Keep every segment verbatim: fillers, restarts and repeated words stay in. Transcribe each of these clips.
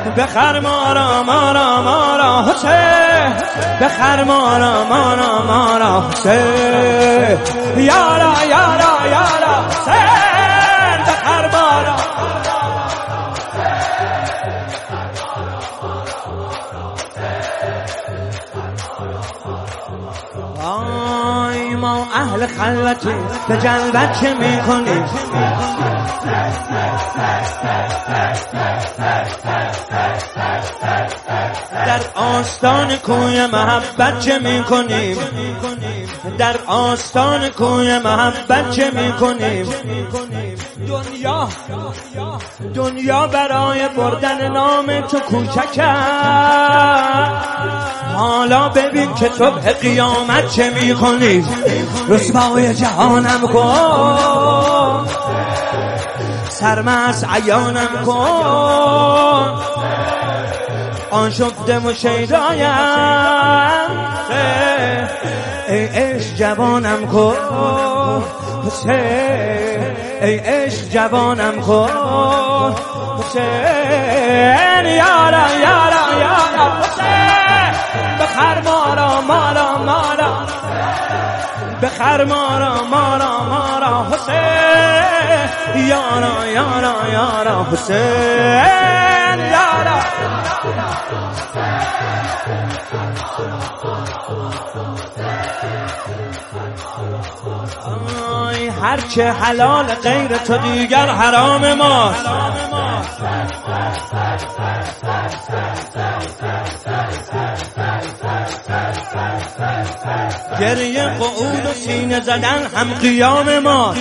بخر مارا مارا مارا حسین بخر مارا مارا مارا حسین یارا یارا یارا حسین بخر مارا آی ما اهل خلوتی به جلوت چه میکنیم در آستان کوی محبت چه میکنیم در آستان کوی محبت چه میکنیم دنیا دنیا برای بردن نام تو کوچک است حالا ببین که صبح قیامت چه میکنی رسوای جهانم کن سرمست عیانم کن آشفته و شیدایم ای عشق جوانم کن حسین ای عشق جوانم کن حسین یارا یارا یارا حسین بخر مارا مارا مارا بخر مارا مارا مارا حسین یارا یارا یارا حسین یارا آی هرچه حلال غیر تو دیگر حرام ماست گریه قعود و سینه زدن هم قیام ماست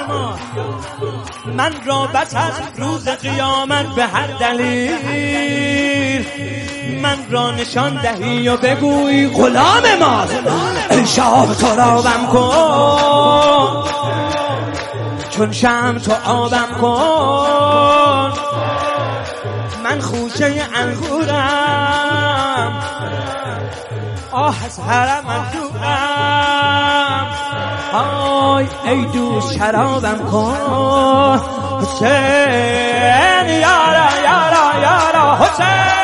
من را بس از روز قیامت به هر دلیل من را نشان دهی و بگوی غلام ماست ای شاه تو راوم کن چون شمع تو آبم کن من خوشه انگورم آه از حرم دورم آی ای دوست شرابم کن حسین یارا یارا یارا حسین